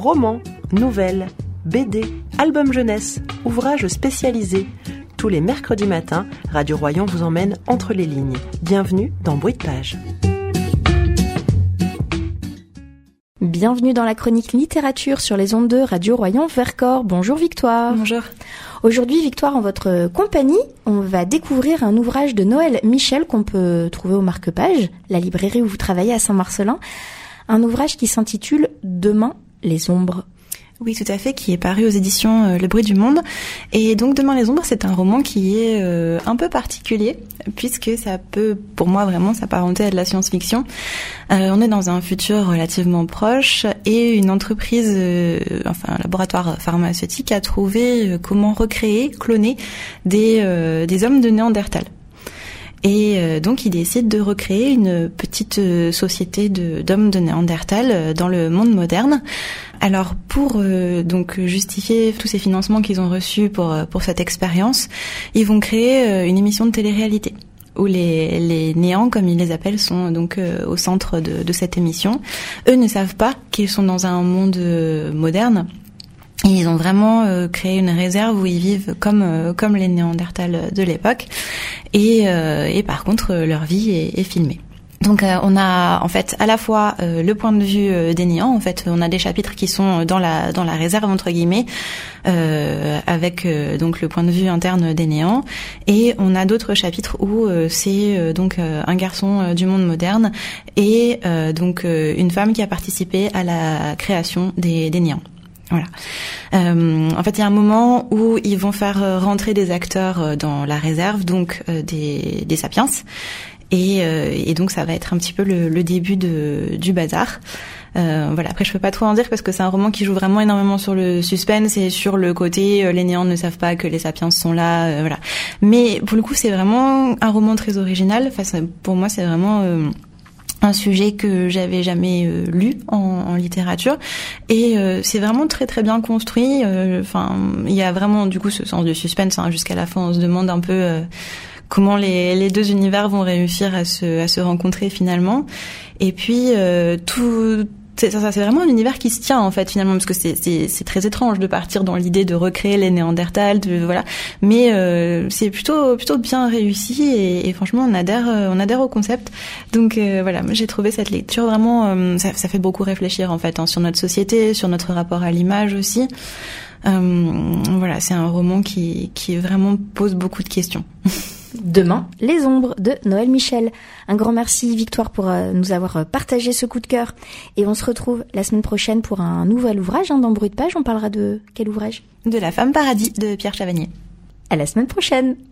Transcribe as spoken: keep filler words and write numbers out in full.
Romans, nouvelles, B D, albums jeunesse, ouvrages spécialisés. Tous les mercredis matins, Radio Royan vous emmène entre les lignes. Bienvenue dans Bruit de page. Bienvenue dans la chronique littérature sur les ondes de Radio Royan Vercors. Bonjour Victoire. Bonjour. Aujourd'hui, Victoire, en votre compagnie, on va découvrir un ouvrage de Noël Michel qu'on peut trouver au Marque-Page, la librairie où vous travaillez à Saint-Marcellin. Un ouvrage qui s'intitule « Demain, les ombres ». Oui, tout à fait, qui est paru aux éditions euh, Le Bruit du Monde. Et donc, Demain les ombres, c'est un roman qui est euh, un peu particulier, puisque ça peut, pour moi, vraiment s'apparenter à de la science-fiction. Euh, on est dans un futur relativement proche, et une entreprise, euh, enfin un laboratoire pharmaceutique, a trouvé euh, comment recréer, cloner des, euh, des hommes de Néandertal. Et euh, donc, il décide de recréer une petite euh, société de, d'hommes de Néandertal euh, dans le monde moderne. Alors, pour euh, donc justifier tous ces financements qu'ils ont reçus pour pour cette expérience, ils vont créer euh, une émission de télé-réalité où les les néants, comme ils les appellent, sont donc euh, au centre de, de cette émission. Eux ne savent pas qu'ils sont dans un monde euh, moderne. Et ils ont vraiment euh, créé une réserve où ils vivent comme euh, comme les Néandertals de l'époque. Et, euh, et par contre, leur vie est, est filmée. Donc euh, on a en fait à la fois euh, le point de vue euh, des néants. En fait, on a des chapitres qui sont dans la dans la réserve entre guillemets, euh, avec euh, donc le point de vue interne des néants. Et on a d'autres chapitres où euh, c'est euh, donc euh, un garçon euh, du monde moderne et euh, donc euh, une femme qui a participé à la création des, des néants. Voilà. Euh, en fait, il y a un moment où ils vont faire rentrer des acteurs dans la réserve, donc euh, des, des sapiens, et, euh, et donc ça va être un petit peu le, le début de, du bazar. Euh, voilà. Après, je peux pas trop en dire parce que c'est un roman qui joue vraiment énormément sur le suspense et sur le côté euh, les néants ne savent pas que les sapiens sont là. Euh, voilà. Mais pour le coup, c'est vraiment un roman très original. Enfin, ça, pour moi, c'est vraiment euh, un sujet que j'avais jamais euh, lu en, en littérature et euh, c'est vraiment très très bien construit. Enfin, euh, il y a vraiment du coup ce sens de suspense hein, jusqu'à la fin. On se demande un peu euh, comment les, les deux univers vont réussir à se à se rencontrer finalement. Et puis euh, tout C'est, ça, c'est vraiment un univers qui se tient en fait finalement parce que c'est, c'est, c'est très étrange de partir dans l'idée de recréer les Néandertals, de, voilà. Mais euh, c'est plutôt plutôt bien réussi et, et franchement on adhère on adhère au concept. Donc euh, voilà, j'ai trouvé cette lecture vraiment euh, ça, ça fait beaucoup réfléchir en fait hein, sur notre société, sur notre rapport à l'image aussi. Euh, voilà, c'est un roman qui qui vraiment pose beaucoup de questions. Demain, les ombres de Noël Michel. Un grand merci Victoire pour euh, nous avoir partagé ce coup de cœur. Et on se retrouve la semaine prochaine pour un nouvel ouvrage hein, dans Bruit de page. On parlera de quel ouvrage ? De La Femme Paradis de Pierre Chavagné. À la semaine prochaine.